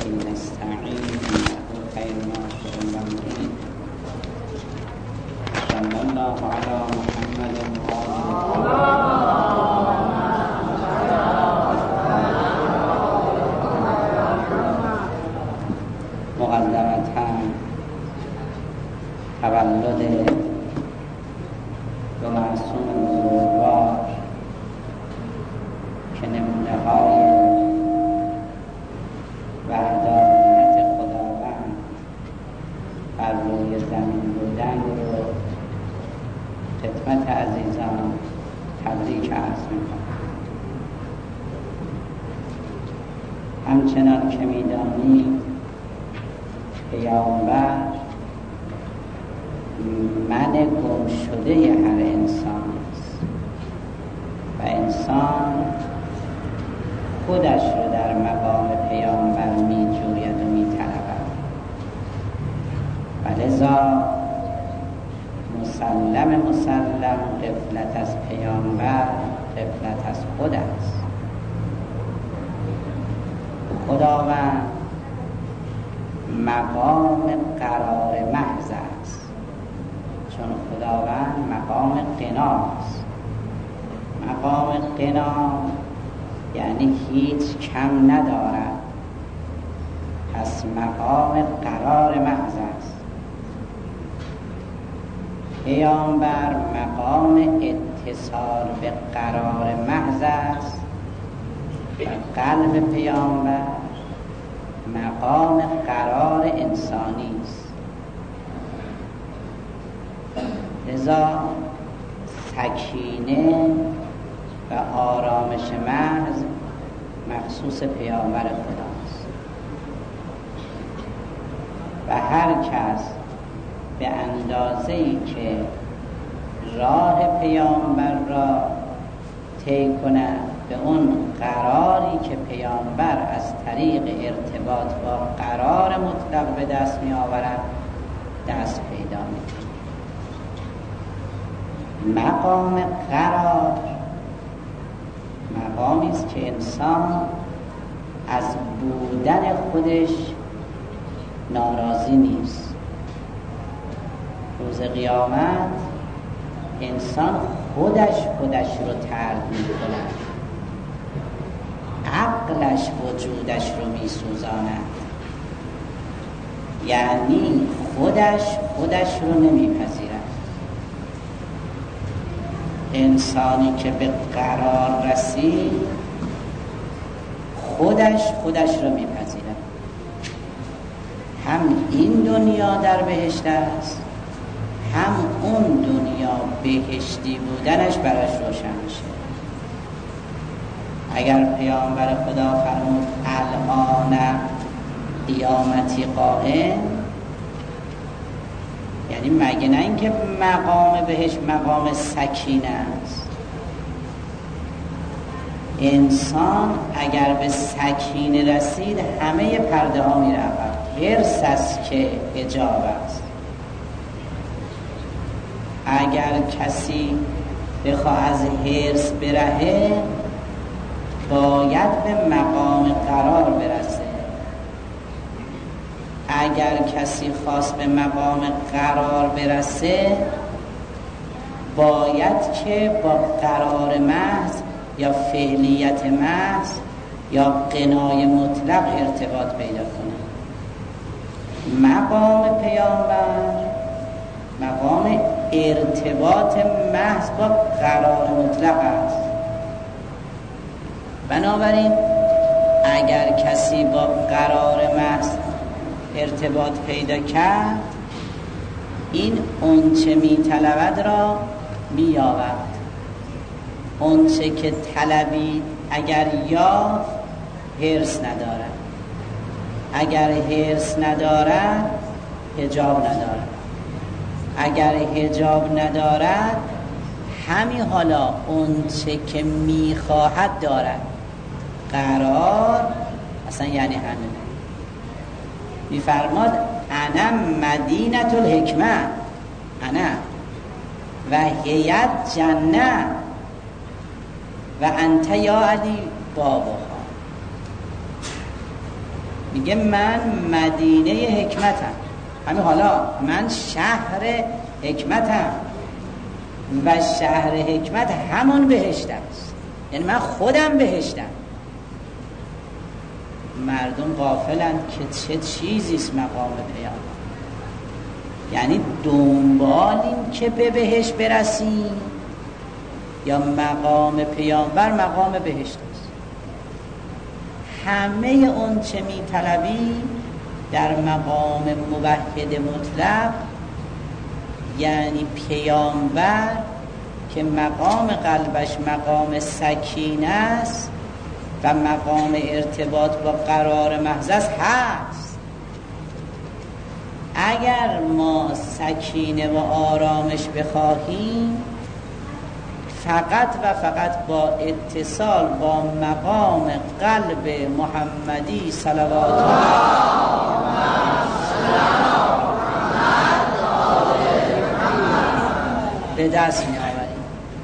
نستعين إنه خير ناصر ومعين. صلى الله على محمد مقدمتا تولد دو معصوم بزرگوار که نمونه های وحدانیت خداوند بر روی زمین بودن رو خدمت عزیزان تبریک عرض می‌کنم. همچنان که می‌دانید پیامبر من گم شده هر انسان است و انسان خودش رو در مقام پیامبر می جوید و می طلبد و لذا مسلم غفلت از پیامبر غفلت از خود است. خداوند مقام قرار محض است، چون خداوند مقام قناست. مقام قنا یعنی هیچ کم ندارد، پس مقام قرار محض است. پیامبر مقام اتصال به قرار محض است و قلب پیامبر مقام قرار انسانی است. لذا سکینه و آرامش محض مخصوص پیامبر خداست و هر کس به اندازه‌ای که راه پیامبر را طی کند به اون قراری که پیامبر از طریق ارتباط با قرار مطلق به دست می آورد دست پیدا می کند. مقام قرار مقامی است که انسان از بودن خودش ناراضی نیست. روز قیامت انسان خودش رو طرد می کند، عقلش وجودش رو می سوزاند، یعنی خودش رو نمی پذیرد. انسانی که به قرار رسید خودش رو می پذیرد. هم این دنیا در بهشت است، هم اون دنیا بهشتی بودنش براش روشن میشه. اگر پیامبر خدا فرمود الان قیامتی قائم، یعنی مگه نه اینکه مقام بهشت مقام سکینه است. انسان اگر به سکینه رسید همه پرده ها می رود. حرص است که حجاب است. اگر کسی بخواه از حرص برهه باید به مقام قرار برسه. اگر کسی خواست به مقام قرار برسه باید که با قرار محض یا فعلیت محض یا قنای مطلق ارتباط پیدا کنه. مقام پیامبر مقام ارتباط محض با قرار مطلق است. بنابراین اگر کسی با قرار محض ارتباط پیدا کرد این اونچه می طلبد را می یابد. اونچه که طلبی اگر یافت حرص ندارد، اگر حرص ندارد حجاب ندارد، اگر حجاب ندارد همین حالا اونچه که میخواهد دارد. قرار اصلا یعنی همین. میفرماد انا مدینة الحکمه، انا و هیت جنه و انت یا علی بابها. میگه من مدینه حکمتم، همین حالا من شهر حکمتم و شهر حکمت همون بهشت است، یعنی من خودم بهشتم. مردم غافلند که چه چیزیست مقام پیامبر، یعنی دنبالیم که به بهشت برسیم یا مقام پیامبر مقام بهشت است. همه اون چه می طلبی در مقام موحد مطلق، یعنی پیامبر که مقام قلبش مقام سکینه است و مقام ارتباط با قرار محض است هست. اگر ما سکینه و آرامش بخواهیم، فقط و فقط با اتصال با مقام قلب محمدی صلوات الله به دست می آوریم.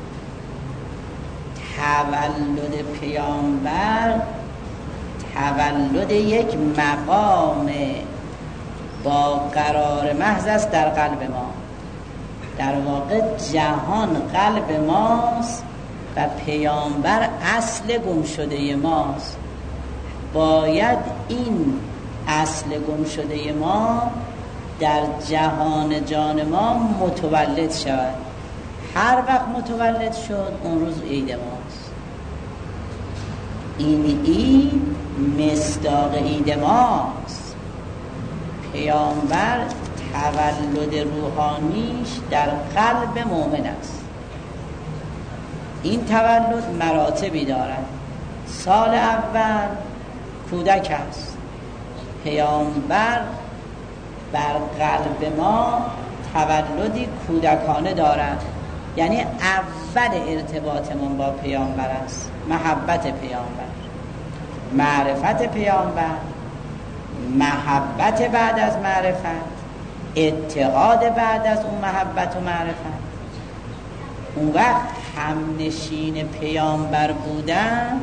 تولد پیامبر تولد یک مقام با قرار محض است در قلب ما. در واقع جهان قلب ماست و پیامبر اصل گم شده ماست. باید این اصل گم شده ما در جهان جان ما متولد شود. هر وقت متولد شد اون روز عید ماست. این عید مصداق عید ماست. پیامبر تولد روحانیش در قلب مؤمن است. این تولد مراتبی دارد. سال اول کودک است. پیامبر بر قلب ما تولدی کودکانه دارد، یعنی اول ارتباطمون با پیامبر است. محبت پیامبر، معرفت پیامبر، محبت بعد از معرفت، اتحاد بعد از اون محبت و معرفت. اون وقت همنشین پیامبر بودن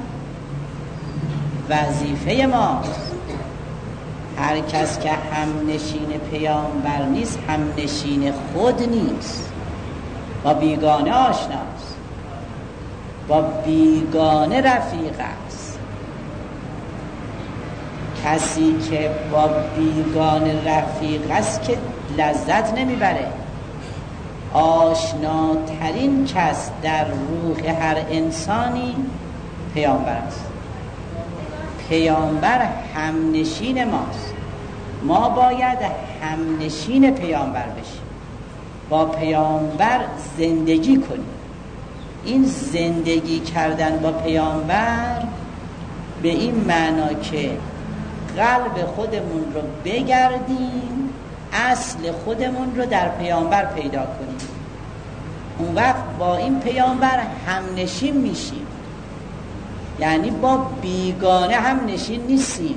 وظیفه ماست. هر کس که همنشین پیامبر نیست همنشین خود نیست، با بیگانه آشناست، با بیگانه رفیق است. کسی که با بیگانه رفیق است که لذت نمیبره. آشناترین کس در روح هر انسانی پیامبر است. پیامبر همنشین ماست. ما باید همنشین پیامبر بشیم، با پیامبر زندگی کنیم. این زندگی کردن با پیامبر به این معنا که قلب خودمون رو بگردیم، اصل خودمون رو در پیامبر پیدا کنیم. اون وقت با این پیامبر همنشین میشیم، یعنی با بیگانه همنشین نیستیم.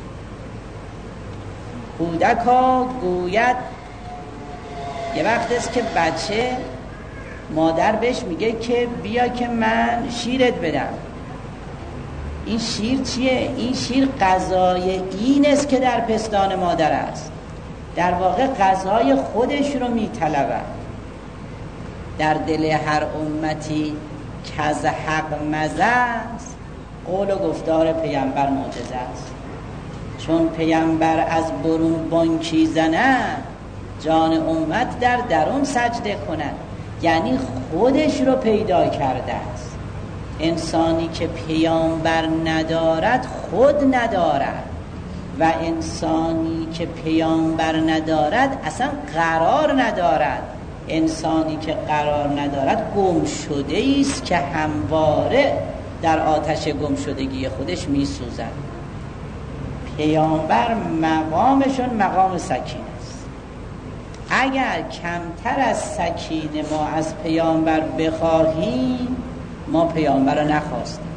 کودک ها گوید، یه وقت است که بچه مادر بهش میگه که بیا که من شیرت بدم. این شیر چیه؟ این شیر غذای این است که در پستان مادر است. در واقع غذای خودش رو میطلبه. در دل هر امتی که از حق مزه است، قول و گفتار پیامبر معجزه است. چون پیامبر از برون بانکی زند، جان امت در درون سجده کند. یعنی خودش رو پیدا کرده است. انسانی که پیامبر ندارد خود ندارد، و انسانی که پیامبر ندارد اصلا قرار ندارد. انسانی که قرار ندارد گم شده است که همواره در آتش گم شدگی خودش می سوزد. پیامبر مقامشون مقام سکینه است. اگر کمتر از سکینه ما از پیامبر بخواهیم، ما پیامبر رو نخواستیم.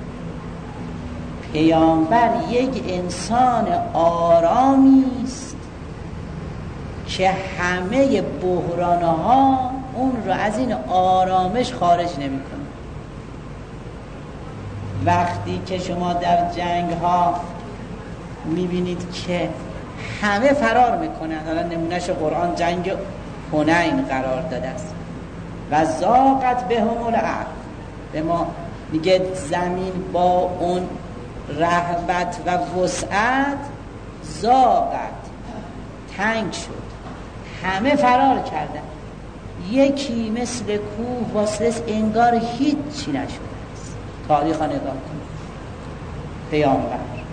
پیامبر یک انسان آرامی است که همه بحرانها اون رو از این آرامش خارج نمی‌کنه. وقتی که شما در جنگ ها میبینید که همه فرار میکنن. حالا نمونهش قرآن جنگ حنین قرار داده است و ضاقت بهم الارض، به ما میگه زمین با اون رحبت و وسعت ضاقت تنگ شد، همه فرار کردن. یکی مثل کوه واسلس انگار هیچی نشده است. تاریخ ها نگاه کن، پیامبر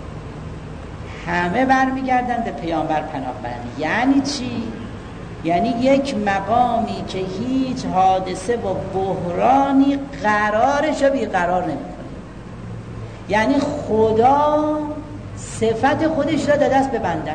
همه برمیگردن به پیامبر پناه برند. یعنی چی؟ یعنی یک مقامی که هیچ حادثه و بحرانی قرارش رو بیقرار نمیکنه. یعنی خدا صفت خودش را داده است به بندش.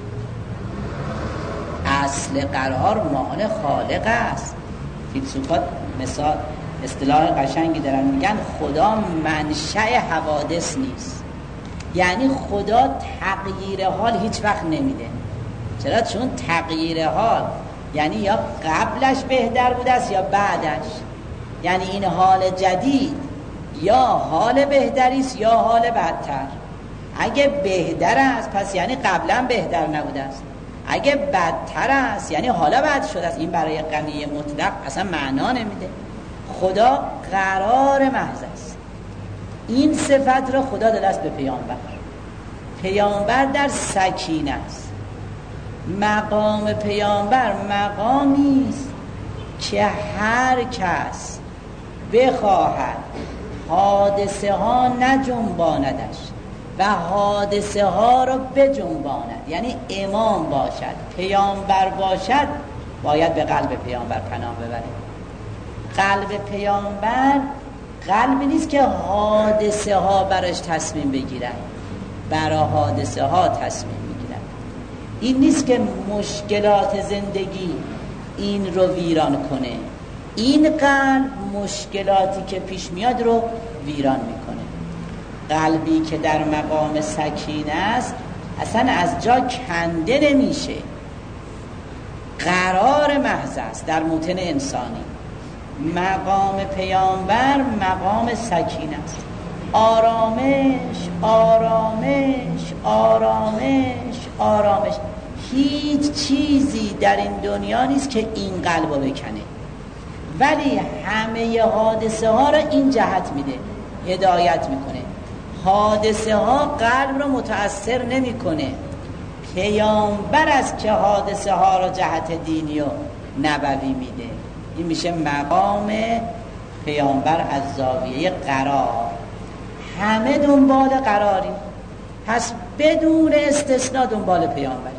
اصل قرار مال خالق است. فیلسوفات مثال اصطلاح قشنگی دارن، میگن خدا منشأ حوادث نیست. یعنی خدا تغییر حال هیچ وقت نمیده. چرا؟ چون تغییر حال یعنی یا قبلش بهتر بوده است یا بعدش. یعنی این حال جدید یا حال بهتری است یا حال بدتر. اگه بهتر است پس یعنی قبلا بهتر نبوده است، اگه بدتر است یعنی حالا بد شده است. این برای غنی مطلق اصلا معنا نمیده. خدا قرار محض است. این صفت را خدا داده است به پیامبر. پیامبر در سکینه است. مقام پیامبر مقامی است که هر کس بخواهد حادثه ها نجنباندش و حادثه ها رو بجنباند، یعنی امام باشد، پیامبر باشد، باید به قلب پیامبر پناه ببره. قلب پیامبر قلبی نیست که حادثه ها براش تصمیم بگیرن، برای حادثه ها تصمیم میگیرن. این نیست که مشکلات زندگی این رو ویران کنه. این قلب مشکلاتی که پیش میاد رو ویران میکنه. قلبی که در مقام سکینه است اصلا از جا کنده نمیشه، قرار محض است در موطن انسانی. مقام پیامبر مقام سکینه است. آرامش آرامش آرامش آرامش. هیچ چیزی در این دنیا نیست که این قلب رو بکنه، ولی همه حادثه ها را این جهت میده، هدایت میکنه. حادثه ها قلب رو متأثر نمیکنه. پیامبر است که حادثه ها را جهت دینی و نبوی میده. این میشه مقام پیامبر از زاویه قرار. همه دنبال قراری، پس بدون استثناء دنبال پیامبری.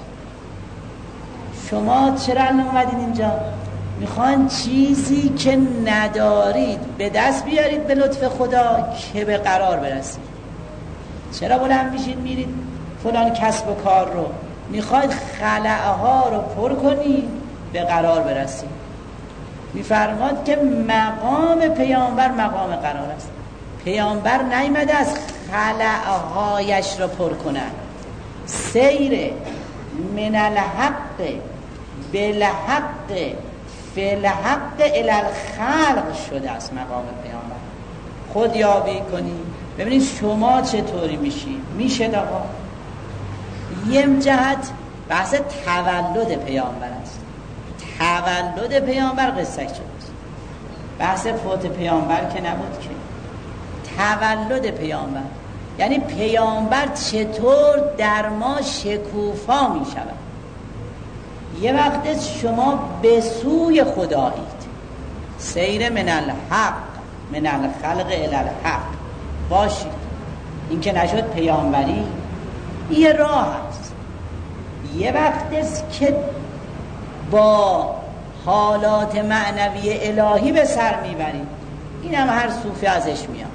شما چرا اومدین اینجا؟ میخوان چیزی که ندارید به دست بیارید به لطف خدا که به قرار برسید. چرا بلند میشید میرید فلان کسب و کار رو میخواید خلأها رو پر کنید به قرار برسید؟ میفرماد که مقام پیامبر مقام قرار است. پیامبر نیامده از خلأهایش رو پر کنن. سیر من الحق بالحق فالحق الی الخلق شده است مقام پیامبر. خود یابی کنید ببینید شما چطوری میشه آقا. یه جهت بحث تولد پیامبر است. تولد پیامبر قصه شد، بحث فوت پیامبر که نبود که. تولد پیامبر یعنی پیامبر چطور در ما شکوفا می شود. یه وقت شما به سوی خدایید، سیر من الحق من الخلق الی الحق باشید. این که نشد پیامبری، یه راه است. یه وقت است که با حالات معنوی الهی به سر میبرید. این هم هر صوفی ازش میاد.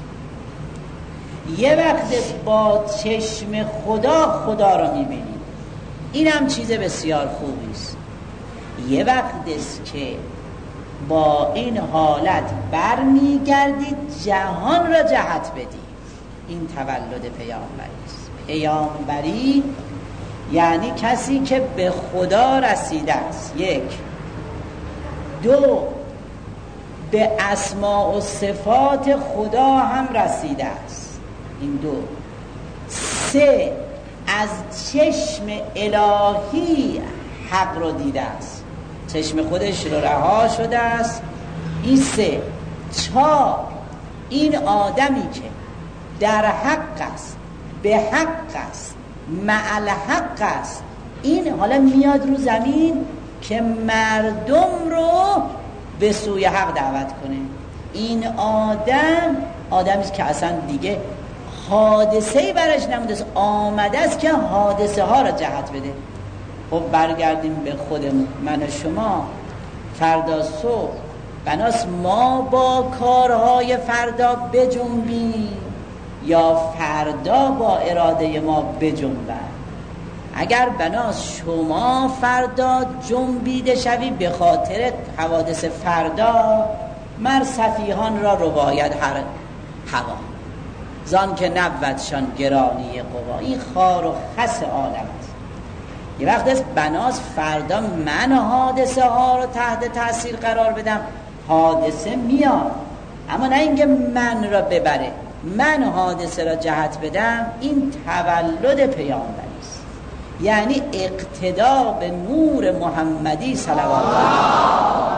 یه وقت است با چشم خدا رو میبینید. این هم چیز بسیار خوبی است. یه وقت است که با این حالت برمیگردید جهان را جهت بدید. این تولد پیامبری است. پیامبری یعنی کسی که به خدا رسیده است. یک. دو، به اسماء و صفات خدا هم رسیده است. این دو. سه، از چشم الهی حق رو دیده است، چشم خودش رو رها شده است. این 3. 4. این آدمی که در حق است، به حق است، مع الحق است، این حالا میاد رو زمین که مردم رو به سوی حق دعوت کنه. این آدمی است که اصلا دیگه حادثه‌ای برش نمونده است، آمده است که حادثه ها را جهت بده. خب برگردیم به خودمون، من و شما فردا صبح بناس ما با کارهای فردا بجنبیم یا فردا با اراده ما بجنبن. اگر بناس شما فردا جنبیده شوی به خاطر حوادث فردا، مر سفیهان را رباید هر هوا زان که نبودشان گرانی قوا. این خار و خس عالم است. یه وقت است بناس فردا من حادثه ها رو تحت تاثیر قرار بدم، حادثه میاد، اما نه اینکه من را ببره، من حادثه را جهت بدم. این تولد پیامبری است، یعنی اقتدا به نور محمدی صلوات الله.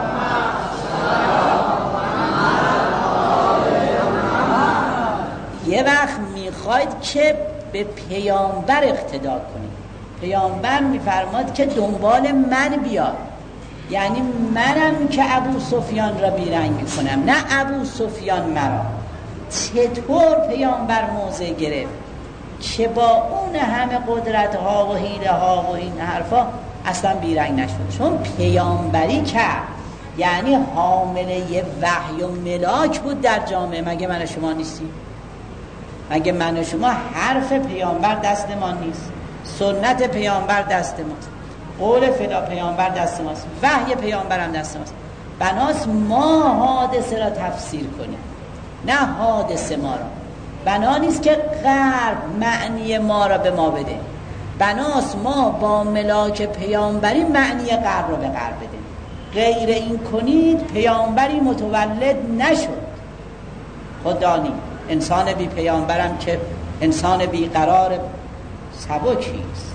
یه وقت میخواید که به پیامبر اقتدا کنید، پیامبر میفرماد که دنبال من بیاد، یعنی منم که ابو سفیان را بیرنگ میکنم، نه ابو سفیان مرا. چطور پیامبر موضع گرفت که با اون همه قدرت ها و حیله ها و این حرفا اصلا بیرنگ نشد؟ چون پیامبری کرد، یعنی حامله یه وحی و ملاک بود در جامعه. مگه من و شما نیستیم؟ مگه من و شما حرف پیامبر دست ما نیست؟ سنت پیامبر دست ماست، قول فدا پیامبر دست ماست، وحی پیامبر هم دست ماست. بناس ما حادثه را تفسیر کنیم، نه حادثه ما را. بنا نیست که غرب معنی ما را به ما بده، بناس ما با ملاک پیامبری معنی غرب را به غرب بده. غیر این کنید پیامبری متولد نشد. خدانی انسان بی پیامبرم که انسان بی قرار سبکیست.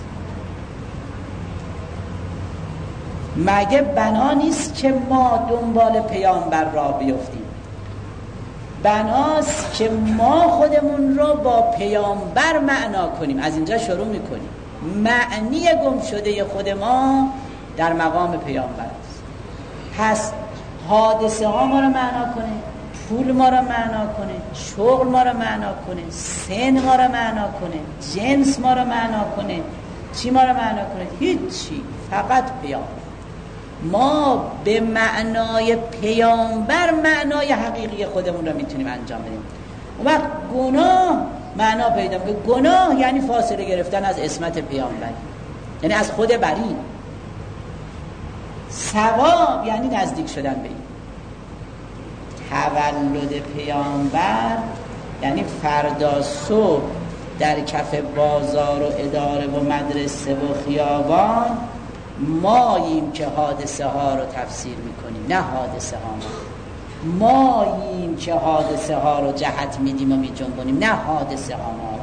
مگه بنا نیست که ما دنبال پیامبر را بیفتیم؟ بناست که ما خودمون رو با پیامبر معنا کنیم. از اینجا شروع میکنیم. معنی گم شده خود ما در مقام پیامبر است. پس حادثه ها ما رو معنا کنه، پول ما رو معنا کنه، شغل ما رو معنا کنه، سن ما رو معنا کنه، جنس ما رو معنا کنه، چی ما رو معنا کنه؟ هیچی، فقط پیامبر. ما به معنای پیامبر معنای حقیقی خودمون رو میتونیم انجام بدیم. اون وقت گناه معنا پیدا میکنه. گناه یعنی فاصله گرفتن از عصمت پیامبر، یعنی از خود بری. ثواب یعنی نزدیک شدن به این. تولد پیامبر یعنی فردا صبح در کف بازار و اداره و مدرسه و خیابان ماییم که حادثه ها رو تفسیر میکنیم، نه حادثه ها ماییم که حادثه ها رو جهت میدیم و میجنبونیم، نه حادثه ها ما.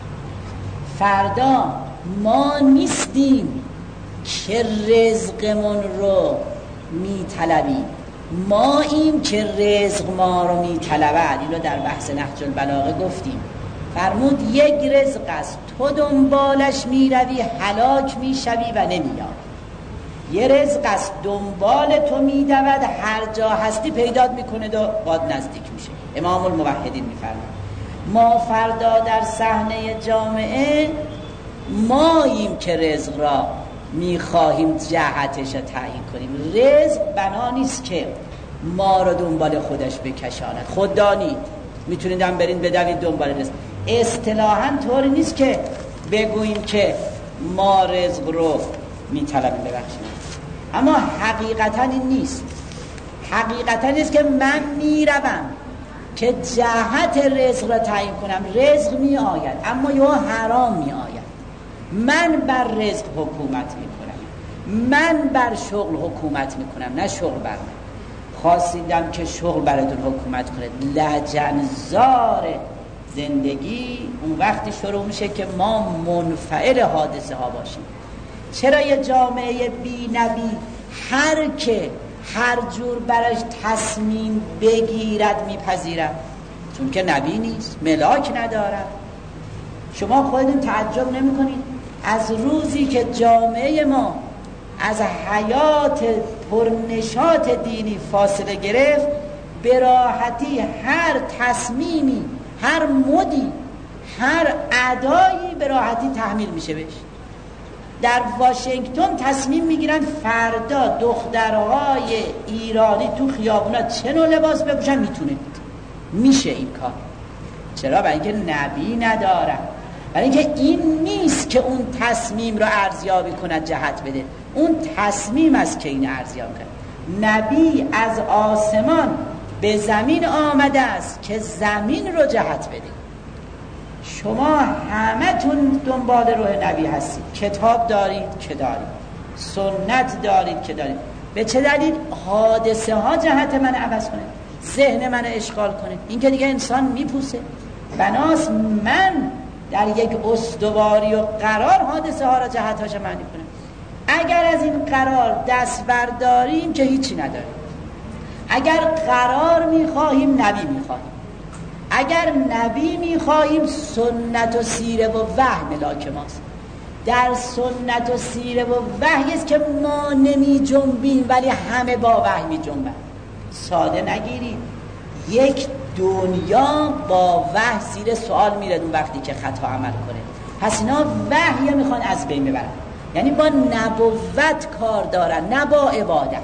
فردا ما نیستیم که رزقمون رو میطلبیم، ما این که رزق ما رو میطلبد. این رو در بحث نهج البلاغه گفتیم. فرمود یک رزق است، تو دنبالش میروی هلاک میشوی و نمیاد. یه رزق است دنبال تو میدود، هر جا هستی پیدات میکنه و باد نزدیک میشه. امام الموحدین میفرماد ما فردا در صحنه جامعه ماییم که رزق را میخواهیم جهتش را تعیین کنیم. رزق بنا نیست که ما را دنبال خودش بکشاند. خود دانید میتونید هم برین بدوید دنبال رزق. اصطلاحاً طوری نیست که بگوییم که ما رزق رو میطلبیم، ببخشید، اما حقیقتاً این نیست. حقیقتاً نیست که من میروم که جهت رزق را تعیین کنم. رزق می آید اما یا حرام می آید. من بر رزق حکومت می کنم، من بر شغل حکومت می کنم، نه شغل بر من. خواستیدم که شغل براتون حکومت کنه، لجنزار زندگی اون وقتی شروع میشه که ما منفعل حادثه ها باشیم. چرا یه جامعه بی نبی هر که هر جور براش تصمیم بگیرد میپذیرد؟ چون که نبی نیست، ملاک ندارد. شما خودتون تعجب نمی کنید از روزی که جامعه ما از حیات پرنشاط دینی فاصله گرفت، به راحتی هر تصمیمی، هر مدی، هر ادایی به راحتی تحمیل میشه بهش. در واشنگتن تصمیم میگیرن فردا دخترهای ایرانی تو خیابونا چه نوع لباس بپوشن، میشه این کار. چرا؟ برای اینکه نبی ندارن، برای اینکه این نیست که اون تصمیم رو ارزیابی کند، جهت بده. اون تصمیم است که این ارزیابی کنه. نبی از آسمان به زمین آمده است که زمین رو جهت بده. شما همتون دنبال روح نبی هستید، کتاب دارید که دارید، سنت دارید که دارید. به چه دلیل؟ حادثه ها جهت من عوض کنه، ذهن من اشغال کنه. این که دیگه انسان میپوسه. بناس من در یک استواری و قرار حادثه ها را جهت هاش معنی کنم. اگر از این قرار دست برداریم که هیچی نداریم. اگر قرار میخواهیم نبی میخواهیم. اگر نبی میخواهیم سنت و سیره و وحی ملاک ماست. در سنت و سیره و وحی است که ما نمی جنبیم ولی همه با وحی می جنبن. ساده نگیرید. یک دنیا با وحی زیر سوال میره اون وقتی که خطا عمل کنه. پس اینا وحی میخوان از بین ببرن، یعنی با نبوت کار دارن، نه با عبادت.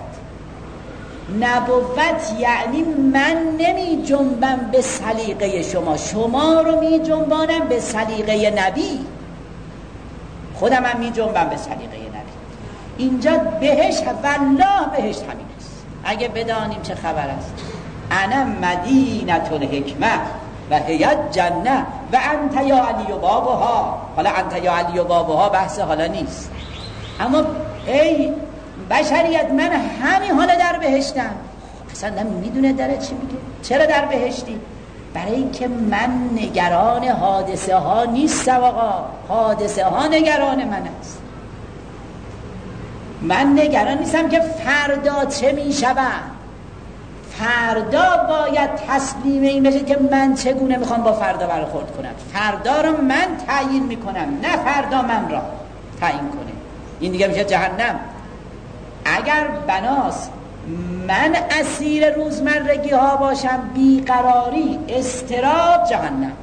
نبوت یعنی من نمی جنبم به سلیقه شما، شما رو می جنبانم به سلیقه نبی، خودم هم می جنبم به سلیقه نبی. اینجا بهشت، والله بهشت همین است. اگه بدانیم چه خبر است. انا مدینة الحکمه و هی جنه و انت یا علی و بابها. حالا انت یا علی و بابها بحث حالا نیست، اما ای بشریت من همین حالا در بهشتم. اصلا نمیدونه داره چی میگه. چرا در بهشتی؟ برای اینکه من نگران حادثه ها نیستم آقا، حادثه ها نگران من است. من نگران نیستم که فردا چه میشود. فردا باید تسلیم این بشه که من چگونه میخوام با فردا برخورد کنم. فردا رو من تعیین میکنم، نه فردا من را تعیین کنه. این دیگه میشه جهنم. اگر بناس من اسیر روزمرگی ها باشم، بیقراری، اضطراب، جهنم.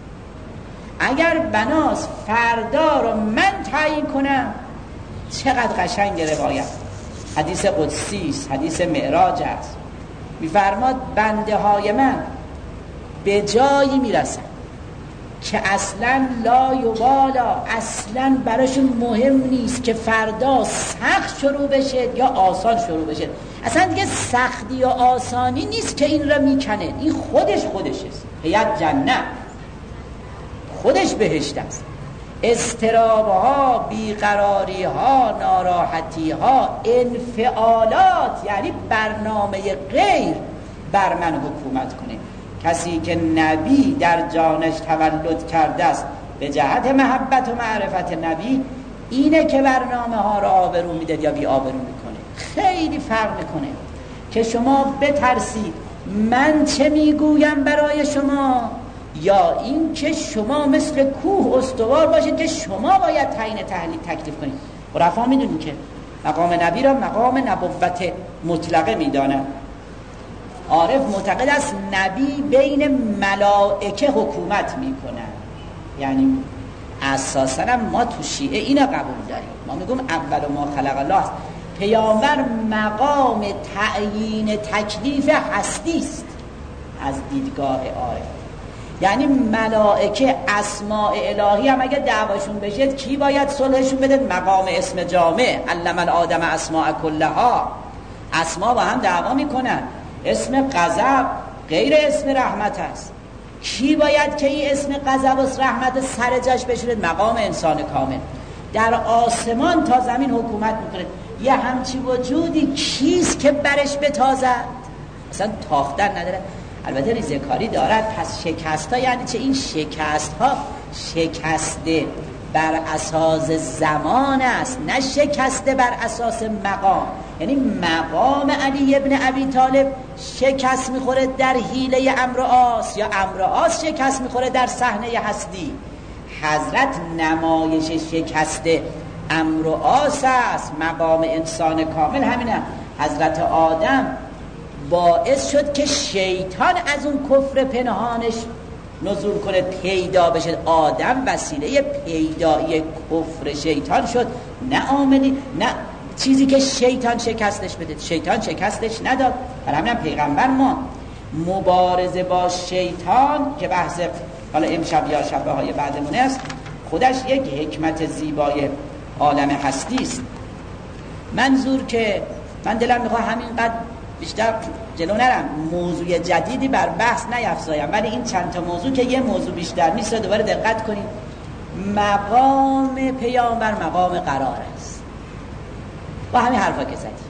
اگر بناس فردا رو من تعیین کنم، چقدر قشنگ روایت، حدیث قدسی است، حدیث معراج است. میفرماد بنده های من به جایی میرسن که اصلا لا یبالا، اصلا براشون مهم نیست که فردا سخت شروع بشه یا آسان شروع بشه. اصلا دیگه سختی یا آسانی نیست که این را میکنه، این خودش است. هیت جنه، خودش بهشت است. اضطرابها، بیقراریها، ناراحتیها، انفعالات، یعنی برنامه غیر بر من حکومت کنه. کسی که نبی در جانش تولد کرده است به جهت محبت و معرفت نبی، اینه که برنامه ها را آبرو میده یا بی آبرو میکنه. خیلی فرق میکنه که شما بترسید من چه میگویم برای شما، یا این که شما مثل کوه استوار باشید که شما باید تعیین تکلیف کنید. عرفا میدونید که مقام نبی را مقام نبوت مطلقه میدانند. عارف معتقد است نبی بین ملائکه حکومت میکنه. یعنی اساسا ما تو شیعه اینا قبول داریم. ما میگم اول ما خلق الله است. پیامبر مقام تعیین تکلیف هستی است از دیدگاه عارف. یعنی ملائکه اسماء الهی هم اگه دعواشون بشه کی باید صلحشون بده؟ مقام اسم جامع، علم الآدم اسماء کلها. اسما با هم دعوا میکنن. اسم غضب غیر اسم رحمت است. کی باید که این اسم غضب و رحمت سر جاش بشونه؟ مقام انسان کامل. در آسمان تا زمین حکومت میکنه. یه همچی وجودی کیست که برش بتازد؟ اصلا تاختن نداره. البته ریزه‌کاری دارد. پس شکست ها یعنی چه؟ این شکست ها شکسته بر اساس زمان است، نه شکسته بر اساس مقام. یعنی مقام علی ابن ابی طالب شکست میخوره در حیله عمرو عاص، یا عمرو عاص شکست میخوره در صحنه هستی. حضرت نمایش شکسته عمرو عاص است. مقام انسان کامل همینه. حضرت آدم باعث شد که شیطان از اون کفر پنهانش نزول کنه، پیدا بشه. آدم وسیله پیدایی کفر شیطان شد، نه عاملی، نه چیزی که شیطان شکستش بده. شیطان شکستش نداد. برای همین پیغمبر ما مبارزه با شیطان که بحث حالا امشب یا شبه های بعدمون است، خودش یک حکمت زیبای عالم هستی است. منظور که من دلم میخواد همینقدر بیشتر جلو نرم، موضوع جدیدی بر بحث نیفزایم، ولی این چند تا موضوع که یه موضوع بیشتر نیست دوباره دقت کنید. مقام پیامبر مقام قرار است. با همین حرفا که زدی،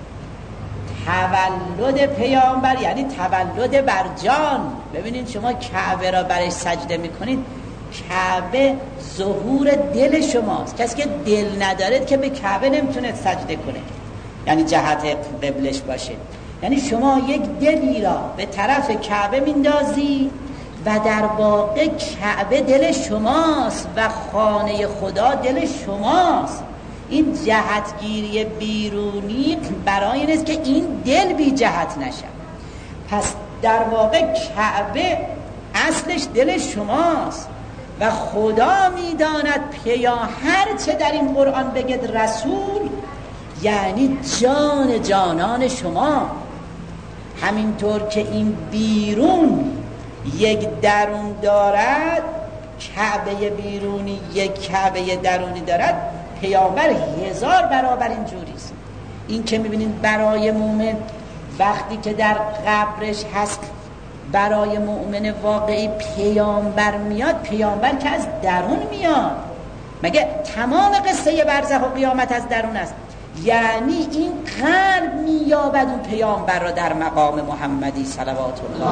تولد پیامبر یعنی تولد بر جان. ببینید شما کعبه را برای سجده میکنید، کعبه ظهور دل شماست. کسی که دل ندارد که به کعبه نمیتونه سجده کنه، یعنی جهت قبلش باشه. یعنی شما یک دلی را به طرف کعبه میندازی و در واقع کعبه دل شماست و خانه خدا دل شماست. این جهتگیری بیرونی برای این است که این دل بی جهت نشه. پس در واقع کعبه اصلش دل شماست و خدا میداند هر چه در این قرآن بگید رسول یعنی جان جانان شما. همینطور که این بیرون یک درون دارد، کعبه بیرونی یک کعبه درونی دارد، پیامبر 1000 برابر این جوریست. این که میبینید برای مؤمن وقتی که در قبرش هست، برای مؤمن واقعی پیامبر میاد، پیامبر که از درون میاد. مگه تمام قصه برزخ و قیامت از درون است؟ یعنی این قلب مییابد اون پیامبر را در مقام محمدی صلوات الله.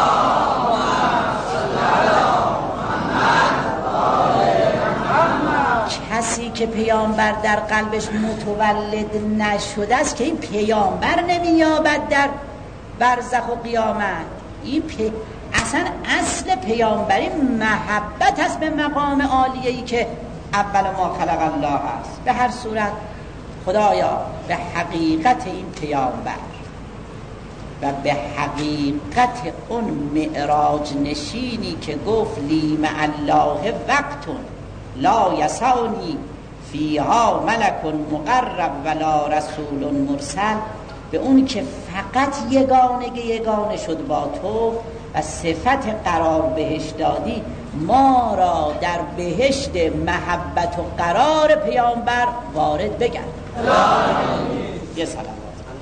کسی که پیامبر در قلبش متولد نشده است که این پیامبر نمییابد در برزخ و قیامت. این اصلا اصل پیامبری محبت است به مقام عالیه‌ای که اول ما خلق الله است. به هر صورت خدایا به حقیقت این پیامبر و به حقیقت اون معراج نشینی که گفت لی مع الله وقت لا یسعنی فیها ملک مقرب ولا رسول مرسل، به اون که فقط یگانه شد با تو و صفت قرار بهش دادی، ما را در بهشت محبت و قرار پیامبر وارد بگرد. یه سلام.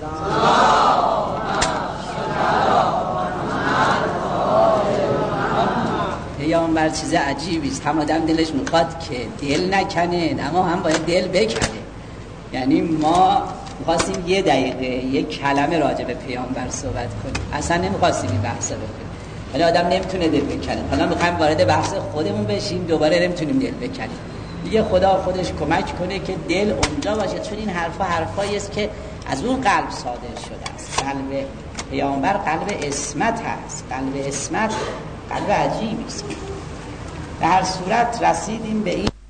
پیامبر چیز عجیبی است. هم آدم دلش میخواد که دل نکنه، اما هم باید دل بکنه. یعنی ما میخواستیم 1 دقیقه 1 کلمه راجع به پیامبر صحبت کنیم، اصلا نمیخواستیم این بحثا بکنیم، ولی آدم نمیتونه دل بکنه. حالا میخوایم وارد بحث خودمون بشیم، دوباره نمیتونیم دل بکنیم دیگه. خدا خودش کمک کنه که دل اونجا باشه، چون این حرفایی است که از اون قلب صادر شده است. قلب پیامبر قلب عصمت هست. قلب عصمت قلب عجیبی است. به هر صورت رسیدیم به این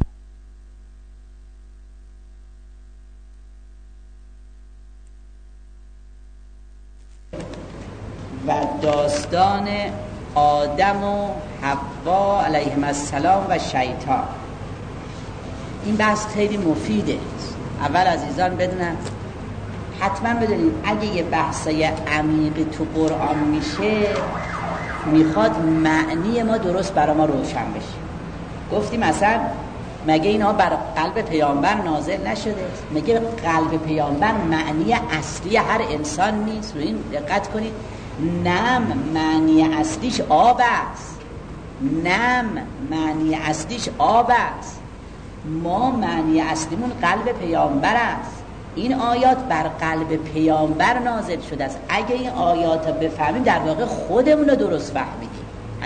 و داستان آدم و حوا علیهم السلام و شیطان. این بحث خیلی مفیده. اول عزیزان بدونن، حتما بدونید اگه یه بحثای عمیقی تو قرآن میشه، میخواد معنی ما درست برای ما روشن بشه. گفتیم مثلا مگه اینا بر قلب پیامبر نازل نشده؟ مگه قلب پیامبر معنی اصلی هر انسان نیست؟ رو این دقت کنید. نم معنی اصلیش آب است. نم معنی اصلیش آب است. ما معنی اصلیمون قلب پیامبر است. این آیات بر قلب پیامبر نازل شده است. اگه این آیات رو بفهمیم در واقع خودمون رو درست فهمیدیم.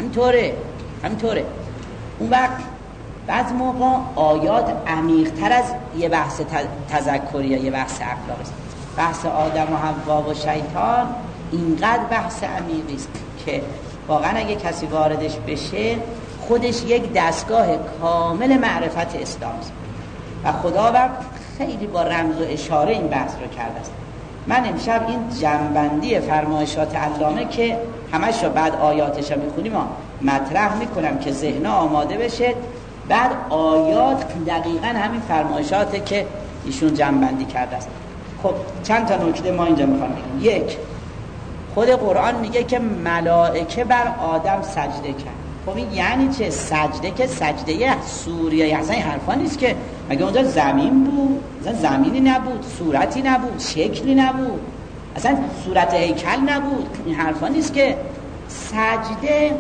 همینطوره. اون وقت بعض موقع آیات عمیق‌تر از یه بحث تذکری یا یه بحث اخلاقی است. بحث آدم و حوا و شیطان اینقدر بحث عمیقی است که واقعا اگه کسی واردش بشه خودش یک دستگاه کامل معرفت اسلام است و خداوند خیلی با رمز و اشاره این بحث رو کرده است. من امشب این جنبندی فرمایشات علامه که همش رو بعد آیاتش رو میخونیم مطرح میکنم که ذهن آماده بشه. بعد آیات دقیقاً همین فرمایشاته که ایشون جنبندی کرده است. خب چند تا نکته ما اینجا میخوام بگیم. یک، خود قرآن میگه که ملائکه بر آدم سجده کرد. خب این یعنی چه؟ سجده که سجده سوریه، اصلا این حرفا نیست که مگه اونجا زمین بود؟ اصلا زمینی نبود، صورتی نبود، شکلی نبود، اصلا صورت هیکل نبود. این حرفا نیست که سجده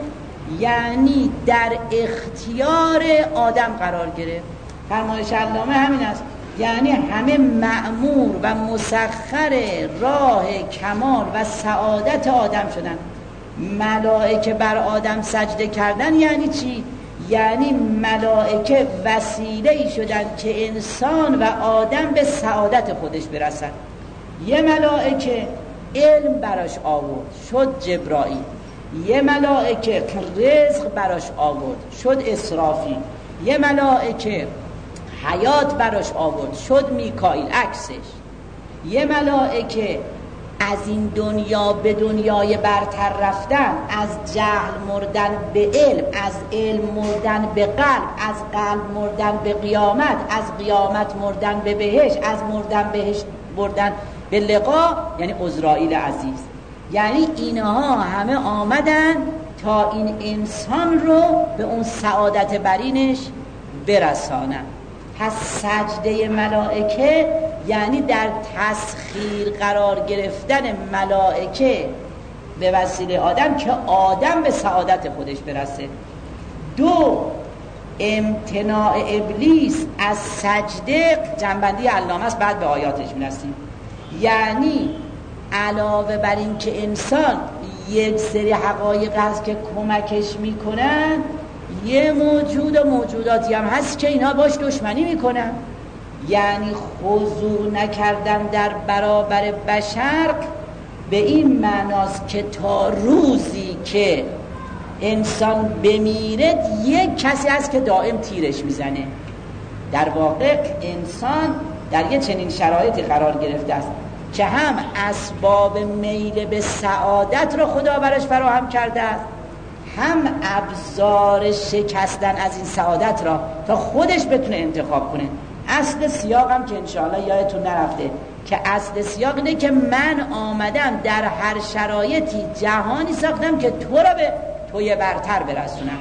یعنی در اختیار آدم قرار گرفت. فرمایش علامه همین است، یعنی همه مأمور و مسخر راه کمال و سعادت آدم شدن. ملائکه بر آدم سجده کردن یعنی چی؟ یعنی ملائکه وسیله‌ای شدن که انسان و آدم به سعادت خودش برسن. یه ملائکه علم براش آورد، شد جبرائیل. یه ملائکه رزق براش آورد، شد اسرافیل. یه ملائکه حیات براش آورد، شد میکائیل عکسش. یه ملائکه از این دنیا به دنیای برتر رفتن، از جهل مردن به علم، از علم مردن به قلب، از قلب مردن به قیامت، از قیامت مردن به بهشت، از بهشت مردن به لقا، یعنی عزرائیل عزیز. یعنی اینها همه آمدن تا این انسان رو به اون سعادت برینش برسانن. پس سجده ملائکه یعنی در تسخیر قرار گرفتن ملائکه به وسیله آدم که آدم به سعادت خودش برسه. دو، امتناع ابلیس از سجده، جنبندی علامه است، بعد به آیاتش میرسیم. یعنی علاوه بر این که انسان یک سری حقایق هست که کمکش میکنن، یه موجود و موجوداتی هم هست که اینا باش دشمنی میکنن. یعنی خضوع نکردن در برابر بشر به این معناست که تا روزی که انسان بمیره یک کسی هست که دائم تیرش میزنه. در واقع انسان در یه چنین شرایطی قرار گرفته است که هم اسباب میل به سعادت رو خدا براش فراهم کرده است، هم ابزار شکستن از این سعادت را تا خودش بتونه انتخاب کنه. اصل سیاق هم که انشاءالله یادتون نرفته که اصل سیاق اینه که من آمدم در هر شرایطی جهانی ساختم که تو را به توی برتر برسونم.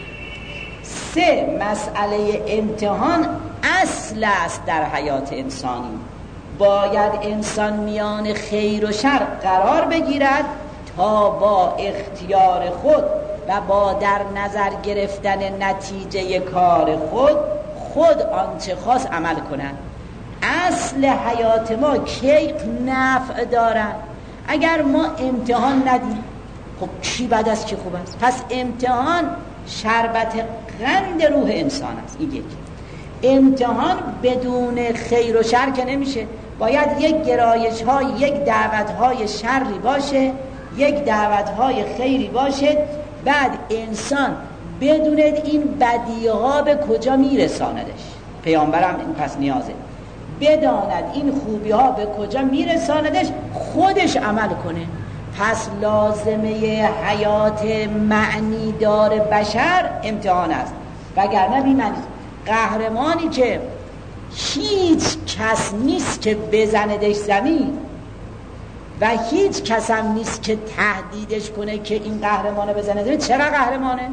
سه، مسئله امتحان اصل است در حیات انسانی. باید انسان میان خیر و شر قرار بگیرد تا با اختیار خود و با در نظر گرفتن نتیجه کار خود آنچه خواست عمل کنند. اصل حیات ما کی نفع دارد؟ اگر ما امتحان ندیم، خب کی بعد از کی خوب است؟ پس امتحان شربت قند روح انسان است. این یک. امتحان بدون خیر و شر که نمیشه. باید یک گرایش های، یک دعوت های شری باشه، یک دعوت های خیری باشه. بعد انسان بدوند این بدیها به کجا میرساندش. پیامبرم این پس نیازه بداند این خوبی ها به کجا میرساندش، خودش عمل کنه. پس لازمه حیات معنی دار بشر امتحان است. وگرنه بیمنید قهرمانی که هیچ کس نیست که بزندش زمین و هیچ کس هم نیست که تهدیدش کنه که این قهرمانه بزنه زمین، چرا قهرمانه؟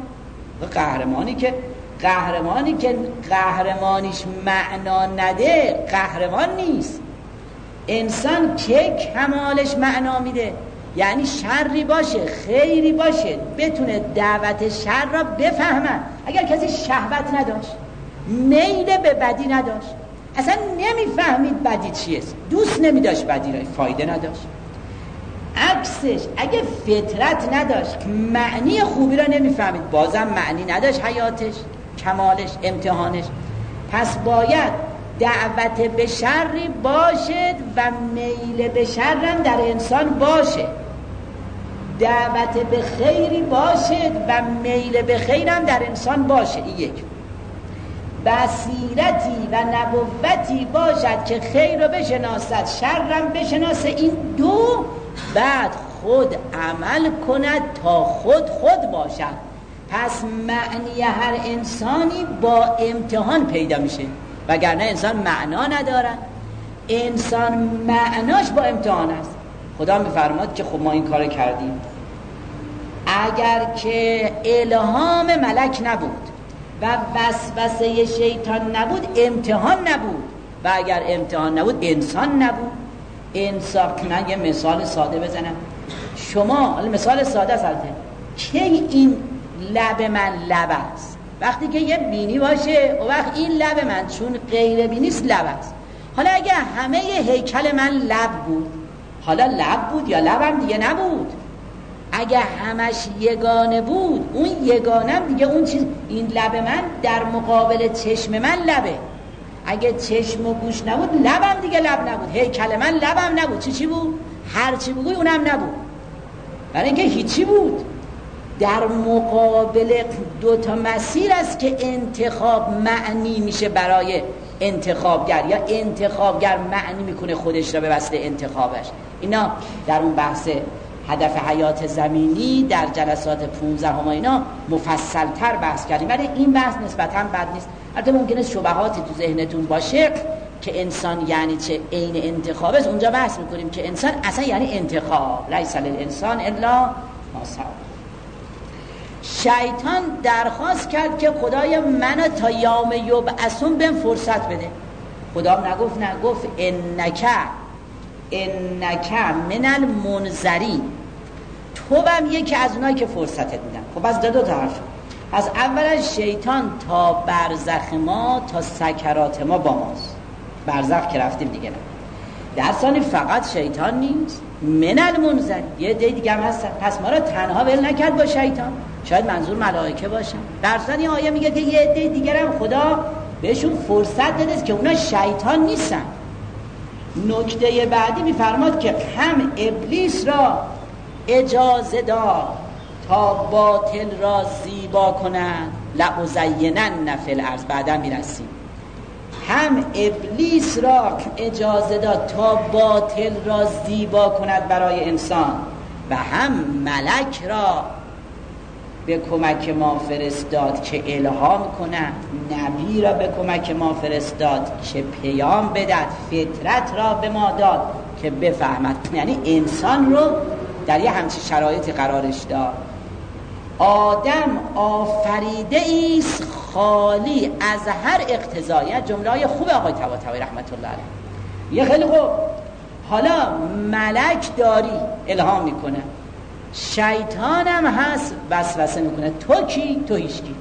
قهرمانی که قهرمانیش معنا نده قهرمان نیست. انسان که کمالش معنا میده، یعنی شری باشه خیری باشه بتونه دعوت شر را بفهمه. اگر کسی شهوت نداشت، میل به بدی نداشت، اصلا نمیفهمید بدی چیه، دوست نمیداشت بدی را، فایده نداشت. عکسش اگه فطرت نداشت، معنی خوبی را نمیفهمید، بازم معنی نداشت حیاتش، کمالش، امتحانش. پس باید دعوت به شری باشد و میل به شرم در انسان باشه، دعوت به خیری باشد و میل به خیرم در انسان باشه. این یک. بصیرتی و نبوتی باشد که خیر رو بشناسد، شرم بشناسه. این دو، بعد خود عمل کند تا خود باشد. پس معنی هر انسانی با امتحان پیدا میشه، وگرنه انسان معنا ندارد. انسان معناش با امتحان است. خدا میفرماد که خب ما این کار کردیم، اگر که الهام ملک نبود و وسوسه شیطان نبود، امتحان نبود، و اگر امتحان نبود، انسان نبود. انسان، من یه مثال ساده بزنم. شما، مثال ساده است، که این لب من لب است، وقتی که یه بینی باشه و وقت این لب من چون غیر بینیست لب است. حالا اگه همه هیکل من لب بود، حالا لب بود یا لبم دیگه نبود؟ اگه همش یگانه بود، اون یگانم دیگه اون چیز، این لب من در مقابل چشم من لبه. اگه چشم و گوش نبود، لبم دیگه لب نبود، هیکل من لبم نبود. چی بود؟ هر چی بگوی اونم نبود، برای اینکه هیچی بود. در مقابل دو تا مسیر است که انتخاب معنی میشه برای انتخابگر، یا انتخابگر معنی میکنه خودش را به وسیله انتخابش. اینا در اون بحث هدف حیات زمینی در جلسات 15 و اینا مفصل تر بحث کردیم، ولی این بحث نسبتاً بد نیست. البته ممکنه شبهاتی تو ذهنتون باشه که انسان یعنی چه، عین انتخاب است. اونجا بحث میکنیم که انسان اصلا یعنی انتخاب، لیس للانسان الا ما سعی. شیطان درخواست کرد که خدای منو تا یوم یبعثون بهم فرصت بده. خدا نگفت، نه، گفت انک من المنذرین، تو هم یکی از اونایی که فرصتت میدن. خب از دو تا حرف. از اول شیطان تا برزخ ما، تا سکرات ما با ماست. برزخ که رفتیم دیگه نه. در ثانی فقط شیطان نیست، من المنذرین، یه دیگه هم هستن. پس ما را تنها ول نکرد با شیطان، شاید منظور ملائکه باشن. در ثانی آیه میگه که یه عده دیگر هم خدا بهشون فرصت داده که اونا شیطان نیستن. نکته بعدی میفرماد که هم ابلیس را اجازه داد تا باطل را زیبا کنند، لأزینن فی الارض، بعدا میرسیم. هم ابلیس را اجازه داد تا باطل را زیبا کند برای انسان، و هم ملک را به کمک ما فرستاد که الهام کند، نبی را به کمک ما فرستاد که پیام بدهد، فطرت را به ما داد که بفهمد. یعنی انسان رو در یه همچین شرایطی قرارش داد. آدم آفریده ایست خالی از هر اقتضایی. جمله خوب آقای طباطبایی رحمت الله علیه. یه خیلی خوب. حالا ملک داری، الهام میکنه، شیطان هم هست، وسوسه میکنه. تو کی؟ تو هیچکی.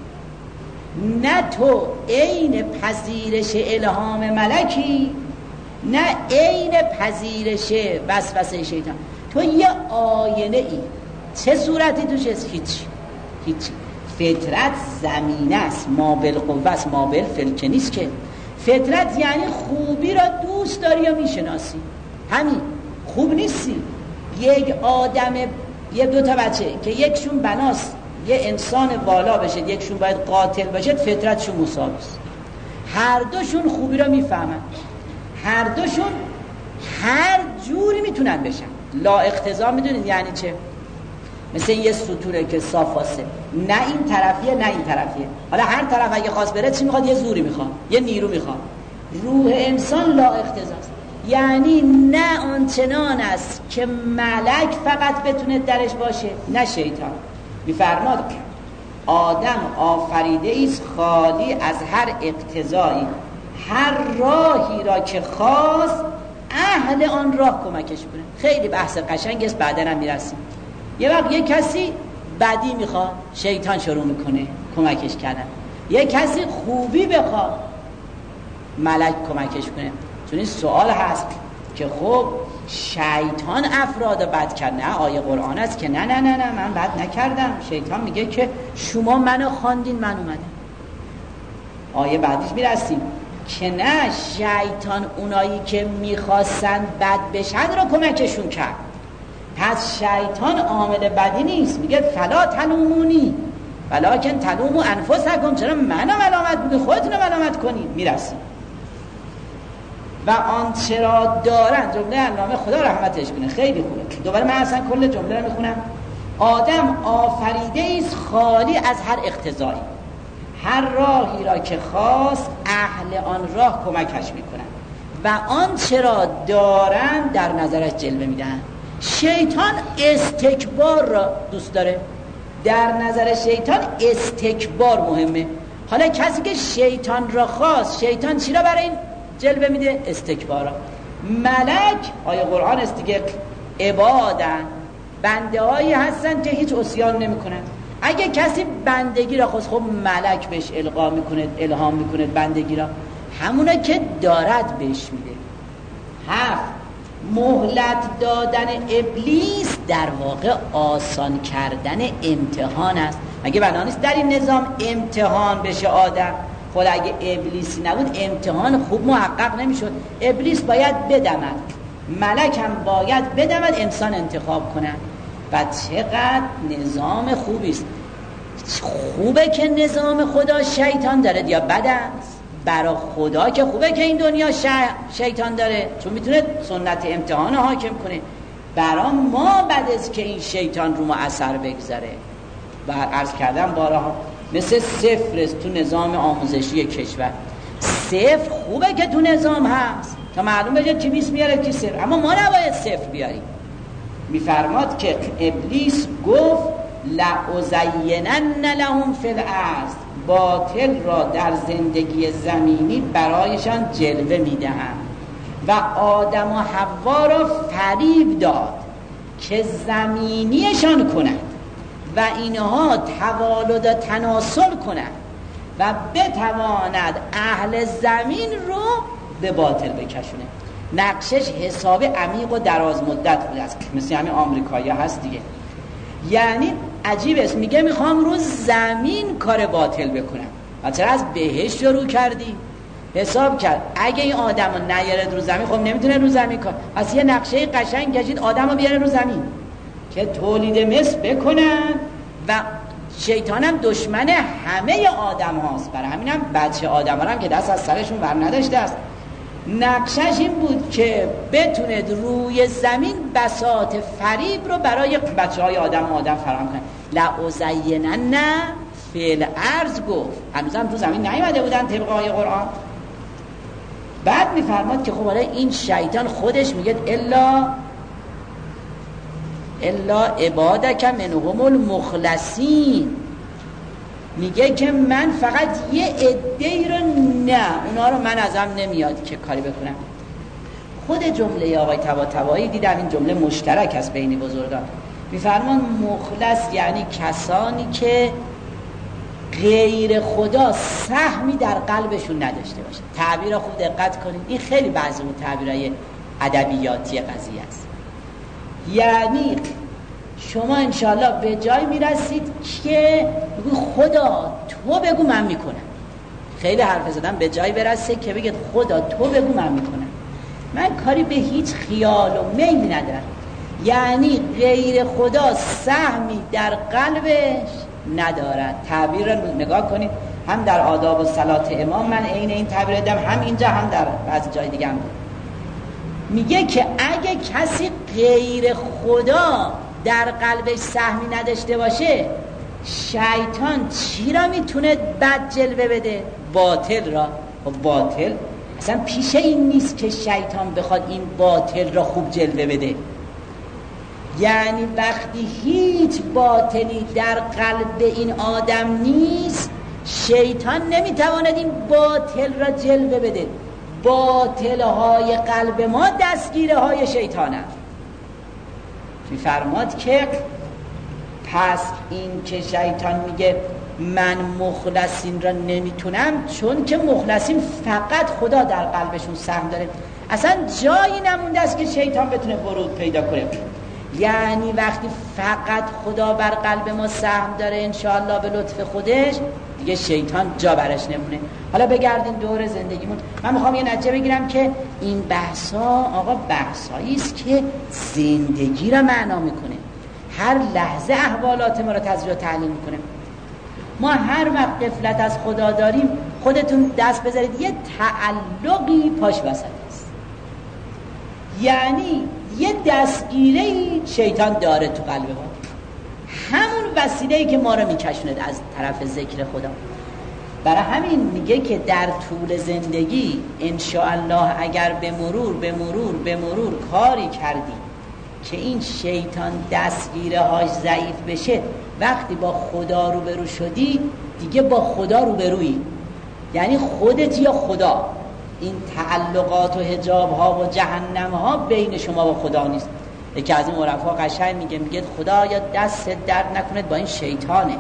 نه تو عین پذیرش الهام ملکی، نه عین پذیرش وسوسه شیطان. تو یه آینه ای. چه صورتی توش هست؟ هیچی. فطرت زمینه است، ما بالقوه است، ما بالفلک نیست که. فطرت یعنی خوبی را دوست داری یا میشناسی، همین. خوب نیستی. یک آدم، یه دو تا بچه که یکشون بناست یه انسان والا بشه، یکشون باید قاتل باشه، فطرتشون مساوی است. هر دوشون خوبی را میفهمن، هر دوشون هر جوری میتونن بشن. لا اقتضا میدونید یعنی چه؟ مثل یه سطوره که صافاسه، نه این طرفیه نه این طرفیه. حالا هر طرف اگه خواست بره چی میخواد؟ یه زوری میخواد، یه نیرو میخواد. روح انسان لا اقتضاست، یعنی نه آنچنان است که ملک فقط بتونه درش باشه، نه شیطان. میفرماد آدم آفریده ایست خالی از هر اقتضایی، هر راهی را که خواست اهل آن راه کمکش کنه. خیلی بحث قشنگ است، بعدن هم میرسیم. یه وقت یه کسی بدی میخواد، شیطان شروع میکنه کمکش کردن. یه کسی خوبی بخواد، ملک کمکش کنه؟ چون این سوال هست که خب شیطان افراد بد کرد. نه، آیه قرآن است که نه نه نه نه من بد نکردم. شیطان میگه که شما منو خواندین من اومدم. آیه بعدیش میرسیم که نه، شیطان اونایی که میخواستن بد بشن رو کمکشون کرد. پس شیطان عامل بدی نیست. میگه فلا تلومونی ولکن تلوموا انفسکم، چرا منو ملامت میکنید؟ خودتون رو ملامت کنید. میرسیم و آنچه را دارن، جمله علامه خدا رحمتش کنه خیلی خوبه. دوباره من اصلا کل جمله رو میخونم. آدم آفریده ایست خالی از هر اقتضایی، هر راهی را که خواست اهل آن راه کمکش میکنن و آنچه را دارن در نظرش جلوه میدن. شیطان استکبار را دوست داره. در نظر شیطان استکبار مهمه. حالا کسی که شیطان را خواست، شیطان چی را برای این جلوه میده؟ استکبار را. ملک، آیه قرآن است دیگه، عبادن، بنده هایی هستن که هیچ عصیان نمی کنن. اگه کسی بندگی را خواست، خب ملک بهش القا میکنه، الهام میکنه بندگی را، همونا که دارد بهش میده. 7. مهلت دادن ابلیس در واقع آسان کردن امتحان است. مگه بنا نیست در این نظام امتحان بشه آدم؟ خود اگه ابلیسی نبود امتحان خوب محقق نمیشد. ابلیس باید بدمد، ملک هم باید بدمد، انسان انتخاب کنه. و چقدر نظام خوبی است. خوبه که نظام خدا شیطان داره یا بد است؟ برای خدا که خوبه که این دنیا شیطان داره، چون میتونه سنت امتحان حاکم کنه. برای ما بد است که این شیطان رو ما اثر بگذاره. و عرض کردم بارها مثل صفر است تو نظام آموزشی کشور. صفر خوبه که تو نظام هست تا معلوم بشه کی 20 میاره کی صفر، اما ما نباید صفر بیاریم. میفرماد که ابلیس گفت لأزینن لهم فی الارض، باطل را در زندگی زمینی برایشان جلوه میدهم و آدم و حوا را فریب داد که زمینیشان کنند و اینها توالد و تناسل کنند و بتواند اهل زمین رو به باطل بکشونه. نقشش حساب عمیق و دراز مدت بوده است، مثل همین آمریکایی هست دیگه. یعنی عجیب است، میگه میخوام رو زمین کار باطل بکنم. و چرا از بهشت شروع کردی؟ حساب کرد اگه این آدم رو نیارد رو زمین، خب نمیتونه رو زمین کار. پس یه نقشه قشنگ کشید آدم رو بیاره رو زمین که تولید مثل بکنن. و شیطان هم دشمن همه آدم هاست، برای همین هم بچه آدم هم که دست از سرشون بر نداشته است. نقشش این بود که بتونه روی زمین بساط فریب رو برای بچه های آدم فراهم کنه. لأزینن فی الارض گفت، هنوز هم تو زمین نیومده بودن طبق آیه قرآن. بعد میفرماد که خب این شیطان خودش میگه الا عبادک منهم المخلصین، میگه که من فقط یه عده‌ای رو، نه اونا رو من ازم نمیاد که کاری بکنم. خود جمله آقای طباطبایی دیدم این جمله مشترک است بین بزرگان. میفرمان مخلص یعنی کسانی که غیر خدا سهمی در قلبشون نداشته باشه. تعبیر خوب دقت کنید، این خیلی بعضی اون تعبیرهای ادبیاتی قضیه است. یعنی شما انشاءالله به جای میرسید که بگو خدا تو بگو من میکنم. خیلی حرف زدم به جای برسه که بگید خدا تو بگو من میکنم، من کاری به هیچ خیال و میلی ندارم. یعنی غیر خدا سهمی در قلبش ندارد. تعبیر رو نگاه کنید، هم در آداب و صلات امام من این تعبیر دیدم، هم اینجا هم در بعضی جای دیگه هم بود. میگه که اگه کسی غیر خدا در قلبش سهمی نداشته باشه، شیطان چی را میتونه بد جلوه بده؟ باطل را. و باطل اصلا پیش این نیست که شیطان بخواد این باطل را خوب جلوه بده. یعنی وقتی هیچ باطلی در قلب این آدم نیست، شیطان نمیتواند این باطل را جلوه بده. باطلهای قلب ما دستگیره های شیطان هست. میفرماد که پس این که شیطان میگه من مخلصین را نمیتونم، چون که مخلصین فقط خدا در قلبشون سهم داره، اصلا جایی نمونده است که شیطان بتونه ورود پیدا کنه. یعنی وقتی فقط خدا بر قلب ما سهم داره انشاءالله به لطف خودش، دیگه شیطان جا برش نمونه. حالا بگردین دور زندگیمون. من میخوام یه نتیجه بگیرم که این بحثا آقا بحثایی است که زندگی را معنا میکنه، هر لحظه احوالات ما را تجزیه و تحلیل میکنه. ما هر وقت غفلت از خدا داریم، خودتون دست بذارید یه تعلقی پاش وسط است، یعنی یه دستگیره‌ای شیطان داره تو قلب ما، همون وسیله‌ای که ما رو میکشوند از طرف ذکر خدا. برای همین میگه که در طول زندگی انشاءالله اگر به مرور کاری کردی که این شیطان دستگیره هاش ضعیف بشه، وقتی با خدا روبرو شدی دیگه با خدا روبرویی، یعنی خودت یا خدا. این تعلقات و حجاب ها و جهنم ها بین شما و خدا نیست. یکی از این عرفا قشنگ میگه خدا یا دست درد نکند با این شیطانه.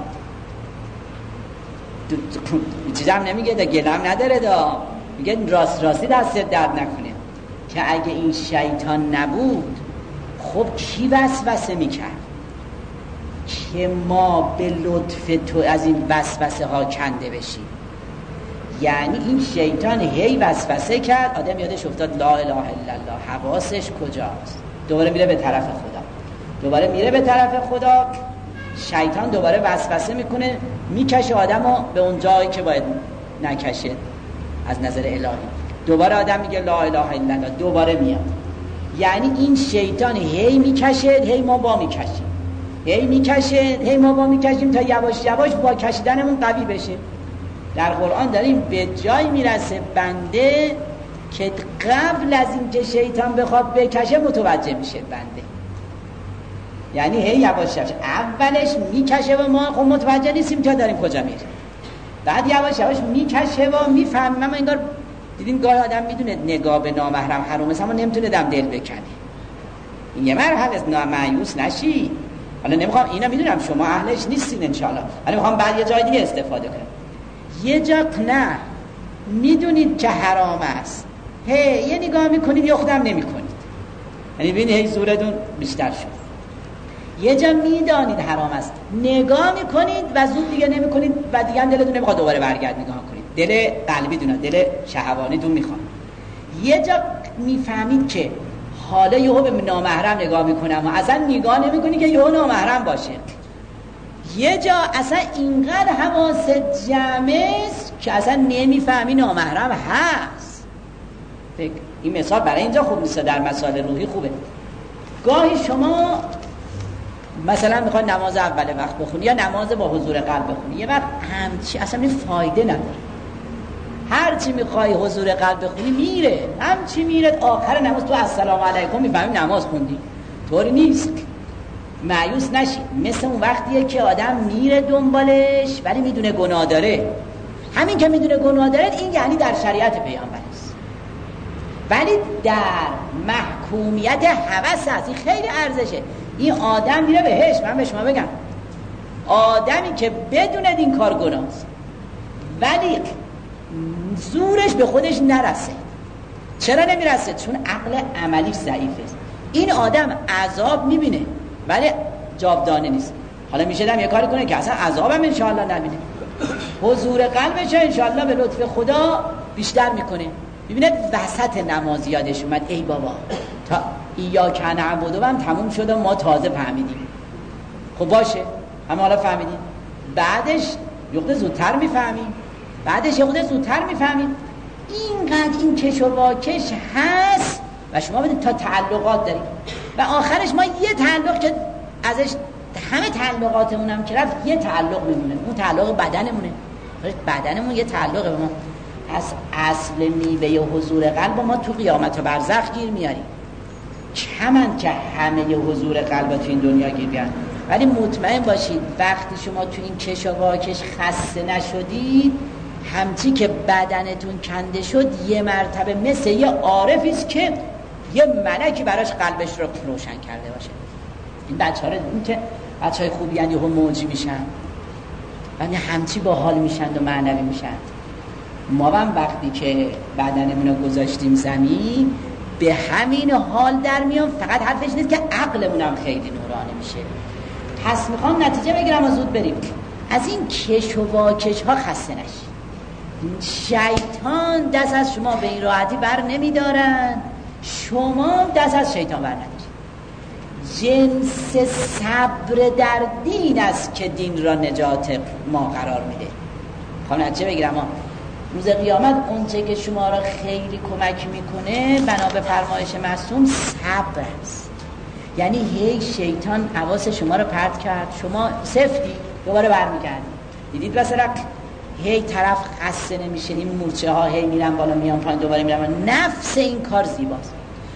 چیزم نمیگه دا گلم نداره دا، میگه راستی دست درد نکنه، که اگه این شیطان نبود خب کی وسوسه میکرد که ما به لطف تو از این وسوسه ها کنده بشیم؟ یعنی این شیطان هی وسوسه کرد، آدم یادش افتاد لا اله الا الله، حواسش کجاست؟ دوباره میره به طرف خدا، شیطان دوباره وسوسه میکنه، میکشه آدمو به اون جایی که باید نکشه از نظر الهی. دوباره آدم میگه لا اله الا الله، دوباره میاد. یعنی این شیطان هی میکشه، هی ما با میکشیم، تا یواش یواش با کشیدنمون قوی بشه. در قرآن داریم به جای میرسه بنده که قبل از این که شیطان بخواد بکشه متوجه میشه بنده. یعنی هی یواش یواش اولش میکشه و ما خب متوجه نیستیم تا داریم کجا میریم، بعد یواش یواش میکشه و میفهمیم. اما انگار دیدین گاهی آدم میدونه نگاه به نامحرم حرام است اما نمیتونه دم دل بکنه. این یه مرحله است، مایوس نشی. حالا نمیخوام اینا، میدونم شما اهلش نیستین انشالله، ولی میخوام بعد یه جای دیگه استفاده کنم. یه جا نه میدونید که حرام است، یه نگاه میکنید یا خودم نمیکنید، یعنی ببینید هی زورتون بیشتر شد. یه جا میدانید حرام است، نگاه میکنید و زود دیگه نمیکنید و دیگه هم دلتون نمیخواد دوباره برگرد نگاه کنید، دل قلبی دونه، دل شهوانی دون میخواد. یه جا میفهمید که حالا یهو به نامحرم نگاه میکنم و اصلا نگاه نمیکنی که یهو نامحرم باشه. یه جا اصلا اینقدر حواست جمعه که اصلا نمیفهمی نامحرم هست. این مثال برای اینجا خوب نیست، در مسائل روحی خوبه. گاهی شما مثلا میخوای نماز اول وقت بخونی یا نماز با حضور قلب بخونی، یه وقت همچی اصلا فایده نداره، هرچی میخوای حضور قلب بخونی میره، همچی میره آخر نماز تو السلام علیکم میفهمی نماز خوندی. طوری نیست، مایوس نشی. مثل اون وقتیه که آدم میره دنبالش ولی میدونه گناه داره. همین که میدونه گناه داره این یعنی در شریعت پیامبر است، ولی در محکومیت هوس است. این خیلی ارزشه. این آدم میره بهش. من به شما بگم آدمی که بدونه این کار گناه است ولی زورش به خودش نرسه. چرا نمیرسه؟ چون عقل عملیش ضعیفه. این آدم عذاب میبینه ولی جاودانه نیست. حالا میشه یه کاری کنه که اصلا عذابم انشاءالله نبینه، حضور قلبش انشاءالله به لطف خدا بیشتر میکنه. ببینید وسط نماز یادش اومد ای بابا تا ایاک نعبد هم تموم شده، ما تازه فهمیدیم. خب باشه، اما حالا فهمیدیم، بعدش یه خود زودتر میفهمیم، اینقدر این کش و واکش هست و شما بدید تا تعلقات داریم و آخرش ما یه تعلق که ازش همه تعلقاتمون هم که رفت یه تعلق میمونه، اون تعلق بدنمون یه تعلقه به ما. از اصل میوه حضور قلب ما تو قیامت و برزخ گیر میاریم. کمن که همه حضور قلب تو این دنیا گیر بیارن، ولی مطمئن باشید وقتی شما تو این کش و واکش خسته نشدید، همچی که بدنتون کنده شد یه مرتبه مثل یه عارفیست که یه ملکی براش قلبش رو روشن کرده باشه. این بچه‌ها رو این که بچه‌های خوبی یعنی هم موجی میشن، یعنی همچی با حال میشند و معنوی میشند. ما هم وقتی که بدنمون رو گذاشتیم زمین به همین حال در میام، فقط حرفش نیست که عقلمون هم خیلی نورانی میشه. پس میخوام نتیجه بگیرم و زود بریم. از این کش و واکش ها خسته نشید. شیطان دست از شما به این راحتی بر نمیدارن، شما دست از شیطان بر ندارید. جنس صبر در دین است که دین را نجات ما قرار میده. میخوام نتیجه بگیرم. روز قیامت اونچه که شما را خیلی کمک میکنه بنا به فرمایش معصوم صبر است. یعنی هی شیطان حواس شما رو پرت کرد، شما سفتی دوباره برمیگردید. دیدید مثلا هی طرف خسته نمیشه، این مورچه ها هی میرن بالا میان پایین دوباره میرن. نفس این کار زیباست.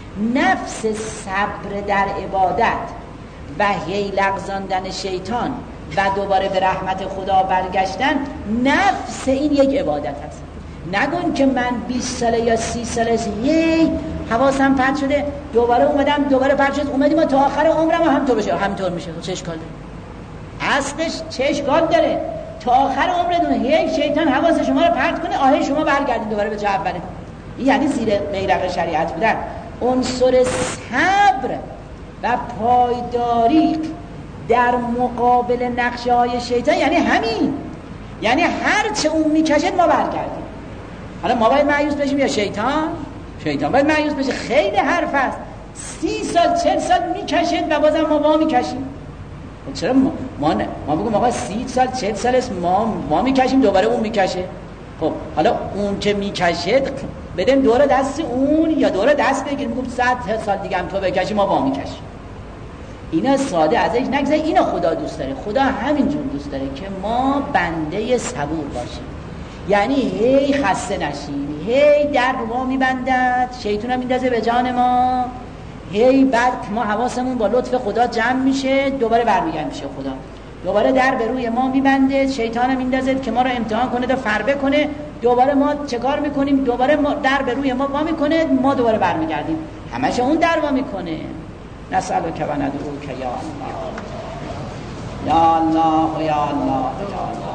نفس صبر در عبادت و هی لغزاندن شیطان و دوباره به رحمت خدا برگشتن، نفس این یک عبادت هست. نگون که من 20 ساله یا 30 ساله هی حواسم پرت شده، دوباره اومدم دوباره پرت شد، اومدیم تا آخر عمرم همینطور بشه. همینطور میشه. چه اشکال داره؟ اصلش چه اشکال داره؟ تا آخر عمرتون هی شیطان حواس شما رو پرت کنه، آهی شما برگردید دوباره به جا اوله. این یعنی زیر بیرق شریعت بودن. عنصر صبر و پایداری در مقابل نقشه های شیطان یعنی همین. یعنی هر چه اون میکشد ما برگردیم. حالا ما باید مایوس بشیم یا شیطان باید مایوس بشه؟ خیلی حرف است. 30 سال 40 سال میکشد و بازم ما میکشیم. چرا ما بگم آقا 30 سال 40 سال است ما میکشیم دوباره اون میکشه؟ خب حالا اون که میکشد بدیم دور دست اون یا دور دست بگیریم میگم 100 سال دیگه هم تو بکشی ما با میکشیم. اینا ساده ازش نگذاری. اینا خدا دوست داره. خدا همینجور دوست داره که ما بنده صبور باشیم. یعنی هی خسته نشیم، هی در ما میبندد، شیطان هم میندازه به جان ما، هی بعد ما حواسمون با لطف خدا جمع میشه، دوباره برمیگرد میشه خدا، دوباره در به روی ما میبنده، شیطان هم میندازه که ما رو امتحان کنه تا فربه کنه، دوباره ما چه کار میکنیم؟ دوباره ما در به روی ما وا میکنه، ما دوباره برمیگردیم. همش اون در وا میکنه. نسألک و ندعوک یا الله یا الله یا الله یا الله.